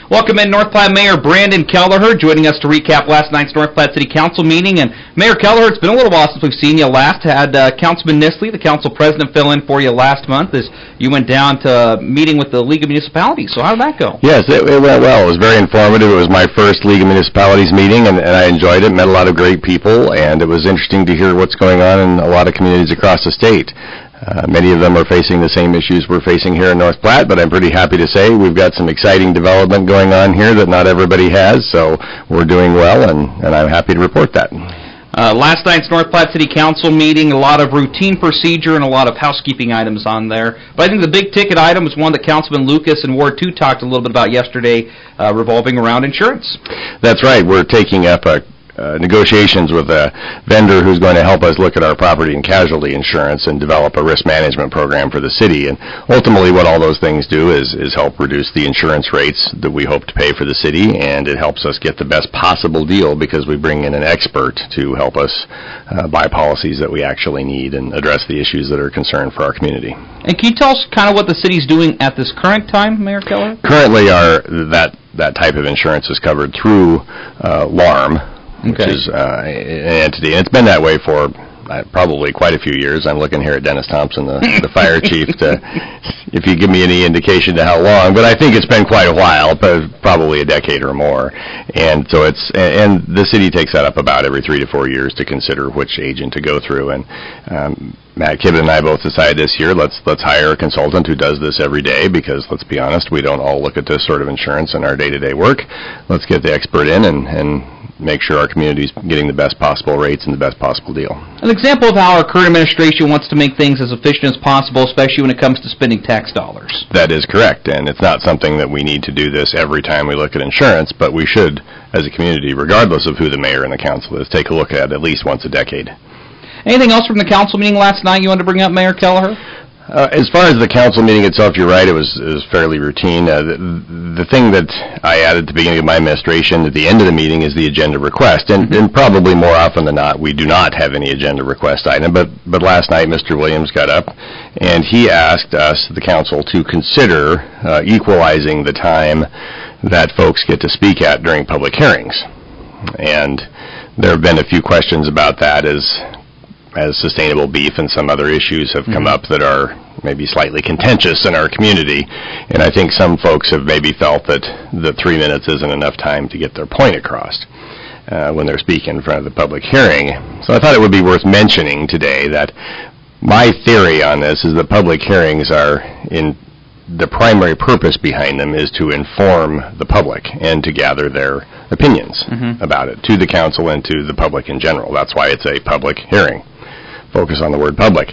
Welcome in North Platte Mayor Brandon Kelleher, joining us to recap last night's North Platte City Council meeting. And Mayor Kelleher, it's been a little while since we've seen you last. Had Councilman Nisley, the council president, fill in for you last month as you went down to a meeting with the League of Municipalities. So how did that go? Yes, it went well. It was very informative. It was my first League of Municipalities meeting, and I enjoyed it. Met a lot of great people, and it was interesting to hear what's going on in a lot of communities across the state. Many of them are facing the same issues we're facing here in North Platte, but I'm pretty happy to say we've got some exciting development going on here that not everybody has, so we're doing well, and I'm happy to report that. Last night's North Platte City Council meeting, a lot of routine procedure and a lot of housekeeping items on there. But I think the big ticket item was one that Councilman Lucas and Ward 2 talked a little bit about yesterday, revolving around insurance. That's right. We're taking up negotiations with a vendor who's going to help us look at our property and casualty insurance and develop a risk management program for the city. And ultimately what all those things do is help reduce the insurance rates that we hope to pay for the city, and it helps us get the best possible deal because we bring in an expert to help us buy policies that we actually need and address the issues that are concerned for our community. And can you tell us kind of what the city's doing at this current time, Mayor Kelleher? Currently that type of insurance is covered through LARM, which is an entity, and it's been that way for probably quite a few years. I'm looking here at Dennis Thompson, the fire chief, if you give me any indication to how long, but I think it's been quite a while, probably a decade or more. And so and the city takes that up about every 3 to 4 years to consider which agent to go through. And Matt Kibben and I both decided this year, let's hire a consultant who does this every day, because let's be honest, we don't all look at this sort of insurance in our day-to-day work. Let's get the expert in and make sure our community is getting the best possible rates and the best possible deal. An example of how our current administration wants to make things as efficient as possible, especially when it comes to spending tax dollars. That is correct, and it's not something that we need to do this every time we look at insurance, but we should, as a community, regardless of who the mayor and the council is, take a look at least once a decade. Anything else from the council meeting last night you wanted to bring up, Mayor Kelleher? As far as the council meeting itself, you're right, it was fairly routine. The thing that I added at the beginning of my administration at the end of the meeting is the agenda request, and probably more often than not, we do not have any agenda request item, but last night Mr. Williams got up and he asked us, the council, to consider equalizing the time that folks get to speak at during public hearings. And there have been a few questions about that as sustainable beef and some other issues have come up that are maybe slightly contentious in our community, and I think some folks have maybe felt that the 3 minutes isn't enough time to get their point across when they're speaking in front of the public hearing. So I thought it would be worth mentioning today that my theory on this is that public hearings are the primary purpose behind them is to inform the public and to gather their opinions about it to the council and to the public in general. That's why it's a public hearing. Focus on the word public.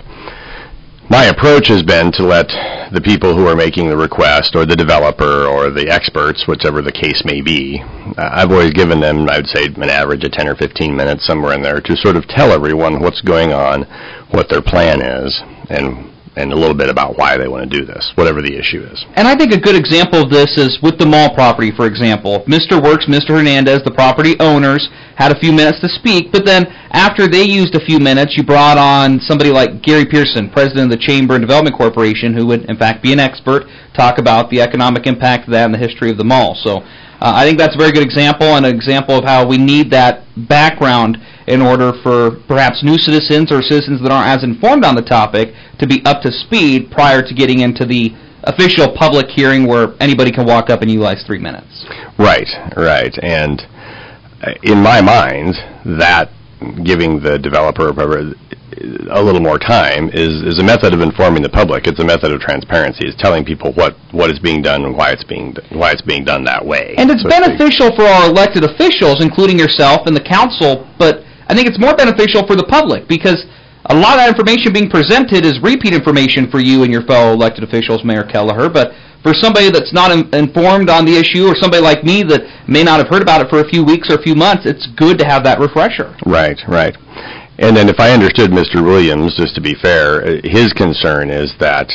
My approach has been to let the people who are making the request, or the developer, or the experts, whichever the case may be, I've always given them, I would say, an average of 10 or 15 minutes, somewhere in there, to sort of tell everyone what's going on, what their plan is, and a little bit about why they want to do this, whatever the issue is. And I think a good example of this is with the mall property, for example. Mr. Works, Mr. Hernandez, the property owners, had a few minutes to speak, but then after they used a few minutes, you brought on somebody like Gary Pearson, president of the Chamber and Development Corporation, who would, in fact, be an expert, talk about the economic impact of that and the history of the mall. So I think that's a very good example, and an example of how we need that background in order for perhaps new citizens or citizens that aren't as informed on the topic to be up to speed prior to getting into the official public hearing where anybody can walk up and utilize 3 minutes. Right. And in my mind, that giving the developer a little more time is a method of informing the public. It's a method of transparency. It's telling people what is being done and why it's being done that way. And it's beneficial for our elected officials, including yourself and the council, but I think it's more beneficial for the public because a lot of that information being presented is repeat information for you and your fellow elected officials, Mayor Kelleher, but for somebody that's not informed on the issue, or somebody like me that may not have heard about it for a few weeks or a few months, it's good to have that refresher. Right. And then if I understood Mr. Williams, just to be fair, his concern is that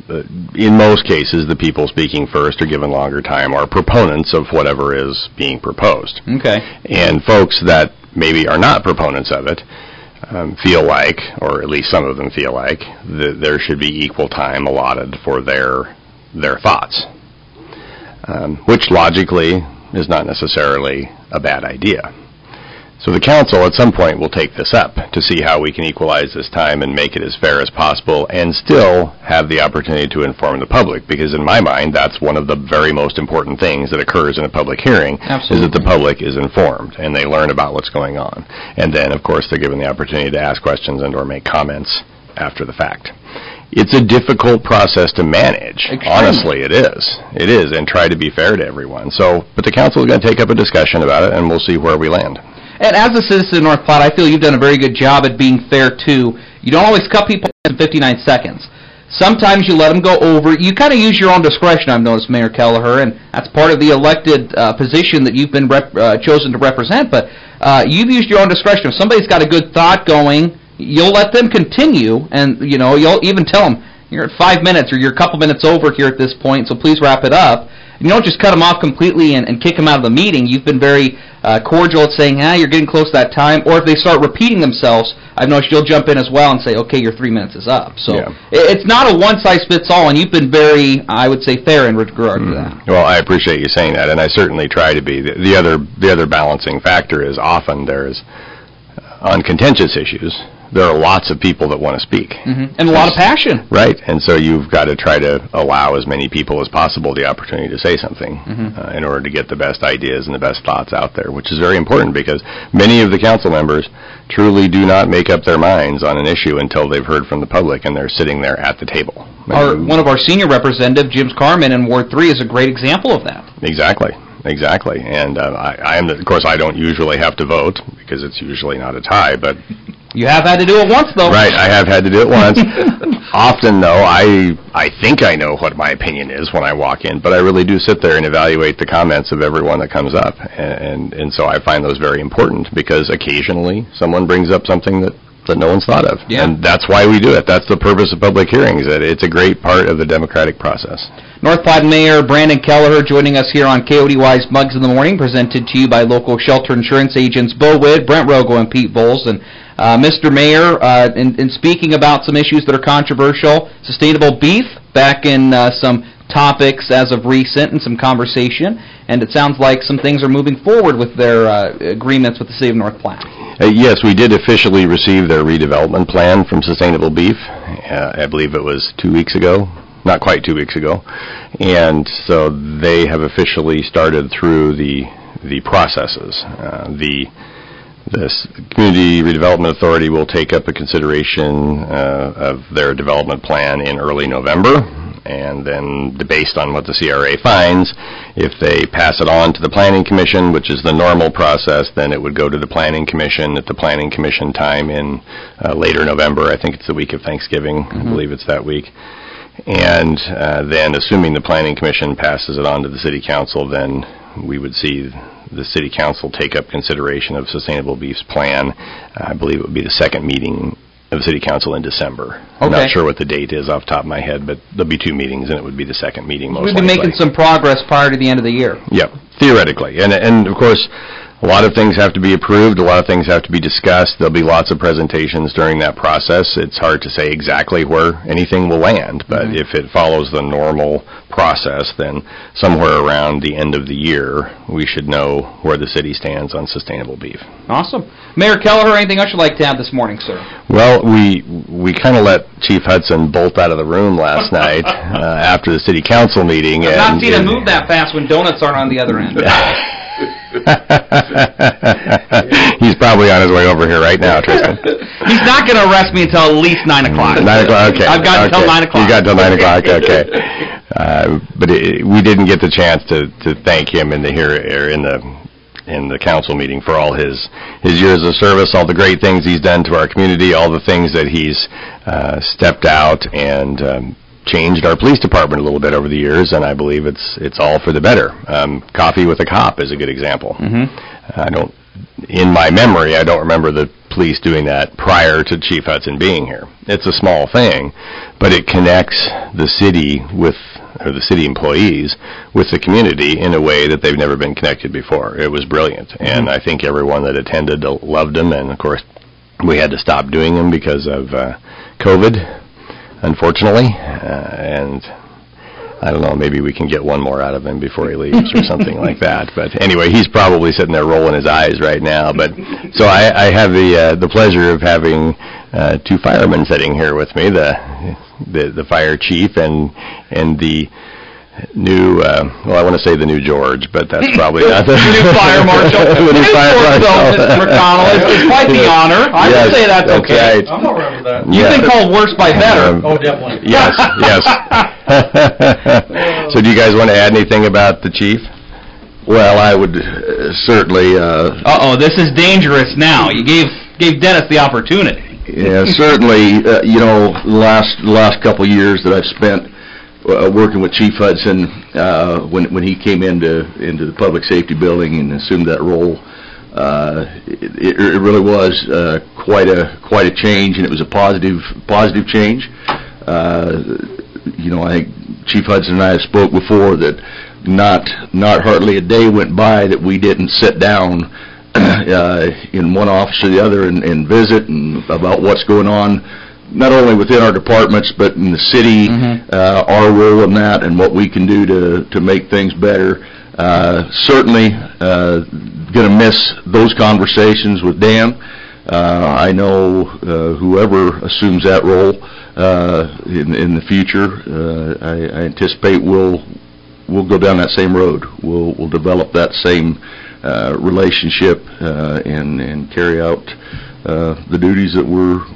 in most cases the people speaking first or given longer time are proponents of whatever is being proposed. Okay. And folks that maybe are not proponents of it feel like, or at least some of them feel like, that there should be equal time allotted for their thoughts. which logically is not necessarily a bad idea. So the council at some point will take this up to see how we can equalize this time and make it as fair as possible and still have the opportunity to inform the public, because in my mind that's one of the very most important things that occurs in a public hearing. Absolutely. Is that the public is informed and they learn about what's going on. And then, of course, they're given the opportunity to ask questions and or make comments after the fact. It's a difficult process to manage. Extremely. Honestly, it is. It is, and try to be fair to everyone. So, but the council is going to take up a discussion about it, and we'll see where we land. And as a citizen of North Platte, I feel you've done a very good job at being fair, too. You don't always cut people in 59 seconds. Sometimes you let them go over. You kind of use your own discretion, I've noticed, Mayor Kelleher, and that's part of the elected position that you've been chosen to represent. But you've used your own discretion. If somebody's got a good thought going, you'll let them continue, and you'll even tell them, you're at 5 minutes or you're a couple minutes over here at this point, so please wrap it up. You don't just cut them off completely and kick them out of the meeting. You've been very cordial at saying, you're getting close to that time. Or if they start repeating themselves, I've noticed you'll jump in as well and say, okay, your 3 minutes is up. So it's not a one-size-fits-all, and you've been very, I would say, fair in regard to that. Well, I appreciate you saying that, and I certainly try to be. The other balancing factor is often there's, on contentious issues, there are lots of people that want to speak. Mm-hmm. And a lot of passion. Right, and so you've got to try to allow as many people as possible the opportunity to say something in order to get the best ideas and the best thoughts out there, which is very important because many of the council members truly do not make up their minds on an issue until they've heard from the public and they're sitting there at the table. One of our senior representatives, Jim Carmen, in Ward 3 is a great example of that. Exactly. And I am, of course, I don't usually have to vote because it's usually not a tie, but... You have had to do it once, though. Right, I have had to do it once. Often, though, I think I know what my opinion is when I walk in, but I really do sit there and evaluate the comments of everyone that comes up, and so I find those very important because occasionally someone brings up something that no one's thought of. Yeah. And that's why we do it. That's the purpose of public hearings. It's a great part of the democratic process. North Platte Mayor Brandon Kelleher joining us here on KODY's Mugs in the Morning, presented to you by local shelter insurance agents Bo Witt, Brent Rogo, and Pete Bowles. And Mr. Mayor, in speaking about some issues that are controversial, sustainable beef, back in some topics as of recent and some conversation, and it sounds like some things are moving forward with their agreements with the City of North Platte. Yes, we did officially receive their redevelopment plan from Sustainable Beef. I believe it was 2 weeks ago, not quite 2 weeks ago, and so they have officially started through the processes. The Community Redevelopment Authority will take up a consideration of their development plan in early November, and then based on what the CRA finds, if they pass it on to the Planning Commission, which is the normal process, then it would go to the Planning Commission at the Planning Commission time in later November. I think it's the week of Thanksgiving. I believe it's that week. And then assuming the Planning Commission passes it on to the City Council, then we would see the City Council take up consideration of Sustainable Beef's plan. I believe it would be the second meeting of the City Council in December. Okay. I'm not sure what the date is off the top of my head, but there'll be 2 meetings, and it would be the second meeting most likely. We've been making some progress prior to the end of the year. Yep, theoretically. And of course, a lot of things have to be approved, a lot of things have to be discussed. There'll be lots of presentations during that process. It's hard to say exactly where anything will land, but if it follows the normal process, then somewhere around the end of the year, we should know where the city stands on sustainable beef. Awesome. Mayor Kelleher, anything else you'd like to add this morning, sir? Well, we kind of let Chief Hudson bolt out of the room last night after the city council meeting. I've not seen him move that fast when donuts aren't on the other end. He's probably on his way over here right now, Tristan. He's not going to arrest me until at least 9 o'clock. 9 o'clock, okay. I've got until 9 o'clock. You got until 9 o'clock, okay. But we didn't get the chance to thank him in the council meeting for all his years of service, all the great things he's done to our community, all the things that he's stepped out and changed our police department a little bit over the years, and I believe it's all for the better. Coffee with a Cop is a good example. In my memory, I don't remember the police doing that prior to Chief Hudson being here. It's a small thing, but it connects the city the city employees with the community in a way that they've never been connected before. It was brilliant, and I think everyone that attended loved him, and of course we had to stop doing them because of COVID, unfortunately, and I don't know, maybe we can get one more out of him before he leaves or something like that. But anyway, he's probably sitting there rolling his eyes right now. But so I have the pleasure of having two firemen sitting here with me, the fire chief and the new, well, I want to say the new George, but that's probably not the new fire marshal. The new fire marshal. Mr. McConnell, it's quite the honor. I would say that's okay. Right. I'm all right with that. You've been called worse by better. Oh, definitely. Yes, yes. So do you guys want to add anything about the chief? Well, I would certainly... Uh-oh, this is dangerous now. You gave Dennis the opportunity. Yeah, certainly, the last couple of years that I've spent working with Chief Hudson, when he came into the public safety building and assumed that role, it really was quite a change, and it was a positive change. I think Chief Hudson and I have spoke before that not hardly a day went by that we didn't sit down in one office or the other and visit and about what's going on, not only within our departments but in the city, our role in that and what we can do to make things better. Certainly going to miss those conversations with Dan. I know whoever assumes that role in the future, I anticipate we'll go down that same road. We'll develop that same relationship and carry out the duties that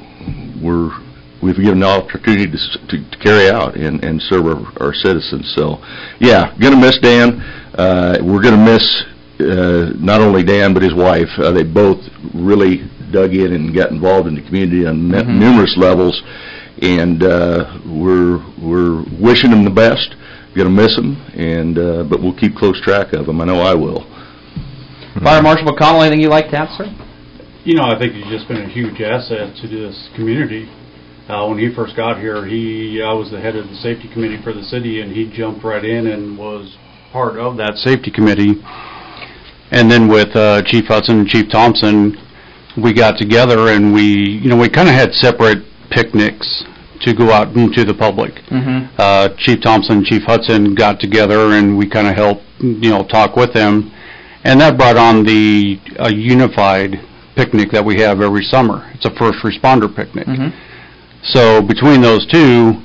we've given the opportunity to carry out and serve our citizens. So, yeah, going to miss Dan. We're going to miss not only Dan but his wife. They both really dug in and got involved in the community on numerous levels, and we're wishing them the best. Going to miss them, but we'll keep close track of them. I know I will. Fire Marshal McConnell, anything you'd like to add, sir? I think he's just been a huge asset to this community. When he first got here, I was the head of the safety committee for the city, and he jumped right in and was part of that safety committee. And then with Chief Hudson and Chief Thompson, we got together and we kind of had separate picnics to go out into the public. Chief Thompson and Chief Hudson got together and we kind of helped, talk with them. And that brought on the unified picnic that we have every summer. It's a first responder picnic. So between those two,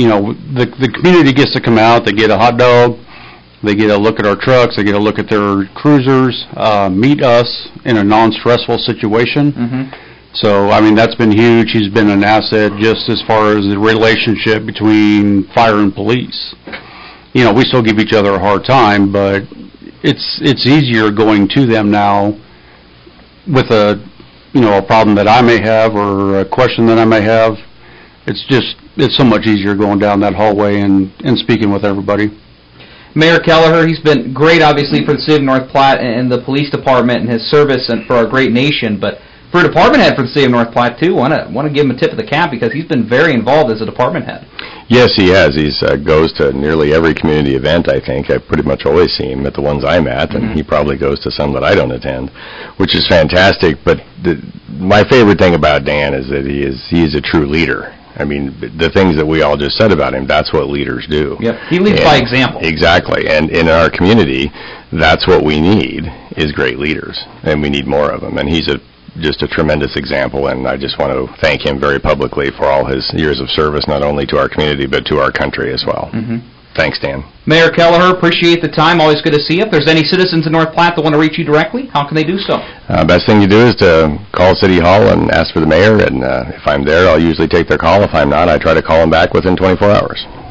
the community gets to come out, they get a hot dog, they get a look at our trucks, they get a look at their cruisers, meet us in a non-stressful situation. So, that's been huge. He's been an asset just as far as the relationship between fire and police. We still give each other a hard time, but it's easier going to them now with a problem that I may have or a question that I may have. It's so much easier going down that hallway and speaking with everybody. Mayor Kelleher, he's been great, obviously, for the city of North Platte and the police department and his service and for our great nation. But for a department head for the city of North Platte, too, want to give him a tip of the cap because he's been very involved as a department head. Yes, he has. He goes to nearly every community event, I think. I pretty much always see him at the ones I'm at, and he probably goes to some that I don't attend, which is fantastic. But my favorite thing about Dan is that he is a true leader. The things that we all just said about him, that's what leaders do. Yep, he leads by example. Exactly, and in our community, that's what we need is great leaders, and we need more of them. And he's just a tremendous example, and I just want to thank him very publicly for all his years of service, not only to our community, but to our country as well. Thanks, Dan. Mayor Kelleher, appreciate the time. Always good to see you. If there's any citizens in North Platte that want to reach you directly, how can they do so? Best thing to do is to call City Hall and ask for the mayor, and if I'm there, I'll usually take their call. If I'm not, I try to call them back within 24 hours.